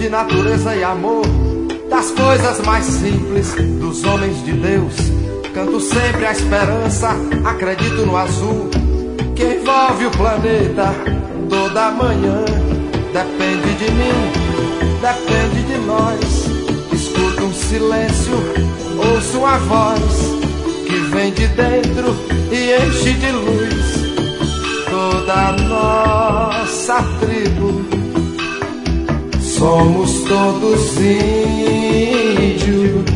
de natureza e amor, das coisas mais simples dos homens de Deus. Canto sempre a esperança, acredito no azul que envolve o planeta toda manhã. Depende de mim, depende de nós. Escuto um silêncio, ouço uma voz que vem de dentro e enche de luz toda a nossa tribo. Somos todos índios.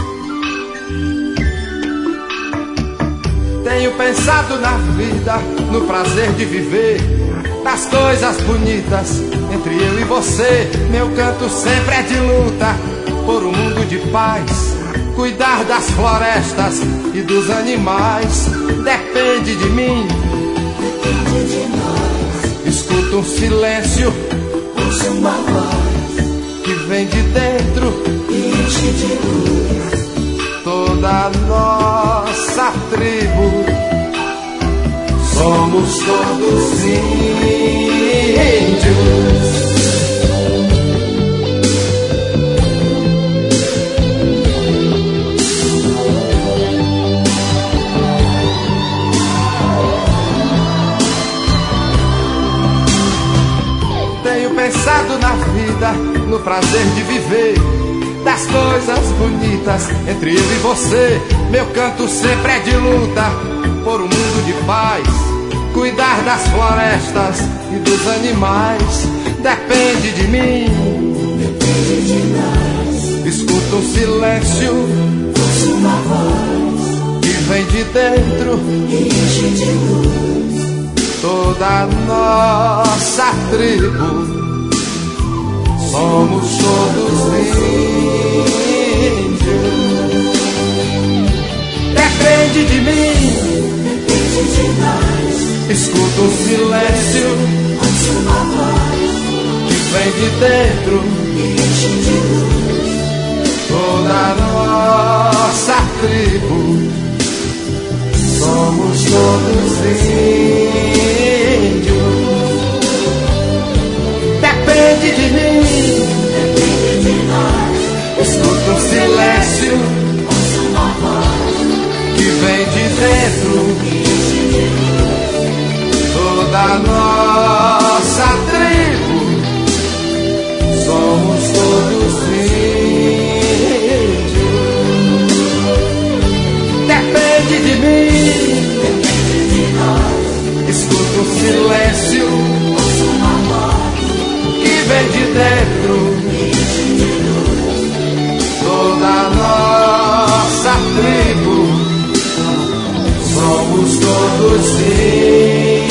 Tenho pensado na vida, no prazer de viver, das coisas bonitas entre eu e você. Meu canto sempre é de luta por um mundo de paz, cuidar das florestas e dos animais. Depende de mim, depende de nós. Escuto um silêncio, ouço uma voz que vem de dentro e enche de luz toda a nossa tribo. Somos todos índios. Tenho pensado na vida, no prazer de viver, das coisas bonitas entre eu e você. Meu canto sempre é de luta por um mundo de paz, cuidar das florestas e dos animais. Depende de mim, depende de nós. Escuto um silêncio, ouço uma voz que vem de dentro e enche de luz toda a nossa tribo. Somos todos índios. Depende de mim, depende de nós. Escuto um silêncio, ouço uma voz que vem de dentro e enche de luz toda a nossa tribo. Somos todos índios. Depende de mim, depende de nós. Escuto um silêncio, Ouço uma voz que vem de dentro e enche de luz toda a nossa tribo. Somos todos índios. Depende de mim, depende de nós. Escuto um silêncio, Ouço uma voz que vem de dentro e enche de luz toda a nossa tribo. Somos todos índios.